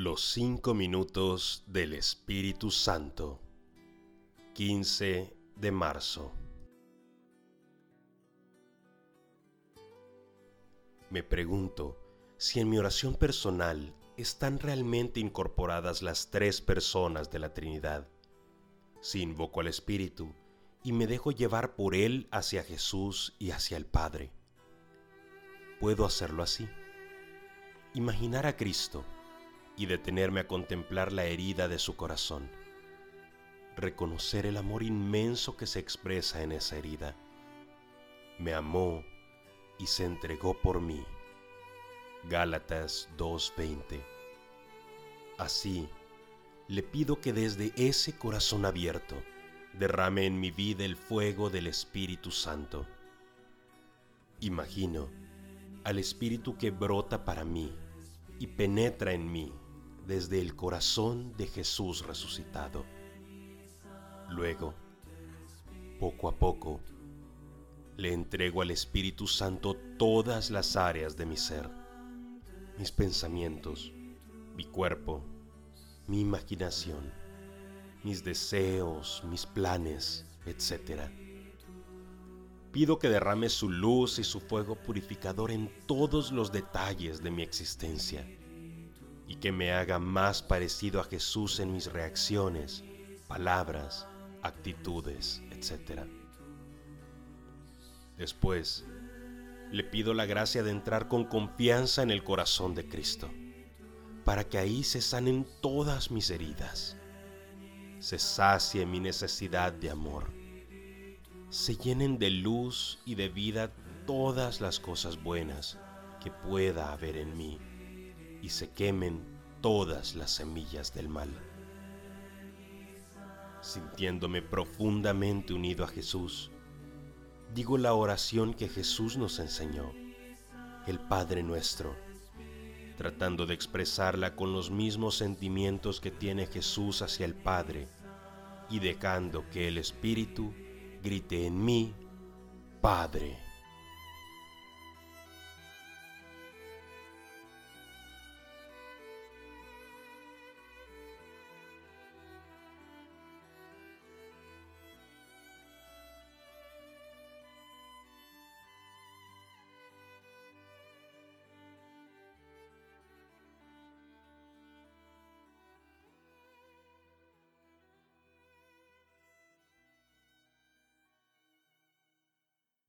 Los 5 minutos del Espíritu Santo, 15 de marzo. Me pregunto si en mi oración personal están realmente incorporadas las 3 personas de la Trinidad. Si invoco al Espíritu y me dejo llevar por Él hacia Jesús y hacia el Padre. ¿Puedo hacerlo así? Imaginar a Cristo y detenerme a contemplar la herida de su corazón. Reconocer el amor inmenso que se expresa en esa herida. Me amó y se entregó por mí. Gálatas 2:20. Así, le pido que desde ese corazón abierto derrame en mi vida el fuego del Espíritu Santo. Imagino al Espíritu que brota para mí y penetra en mí desde el corazón de Jesús resucitado. Luego, poco a poco, le entrego al Espíritu Santo todas las áreas de mi ser, mis pensamientos, mi cuerpo, mi imaginación, mis deseos, mis planes, etc. Pido que derrame su luz y su fuego purificador en todos los detalles de mi existencia y que me haga más parecido a Jesús en mis reacciones, palabras, actitudes, etc. Después, le pido la gracia de entrar con confianza en el corazón de Cristo, para que ahí se sanen todas mis heridas, se sacie mi necesidad de amor, se llenen de luz y de vida todas las cosas buenas que pueda haber en mí y se quemen todas las semillas del mal. Sintiéndome profundamente unido a Jesús, digo la oración que Jesús nos enseñó, el Padre Nuestro, tratando de expresarla con los mismos sentimientos que tiene Jesús hacia el Padre y dejando que el Espíritu grite en mí, Padre.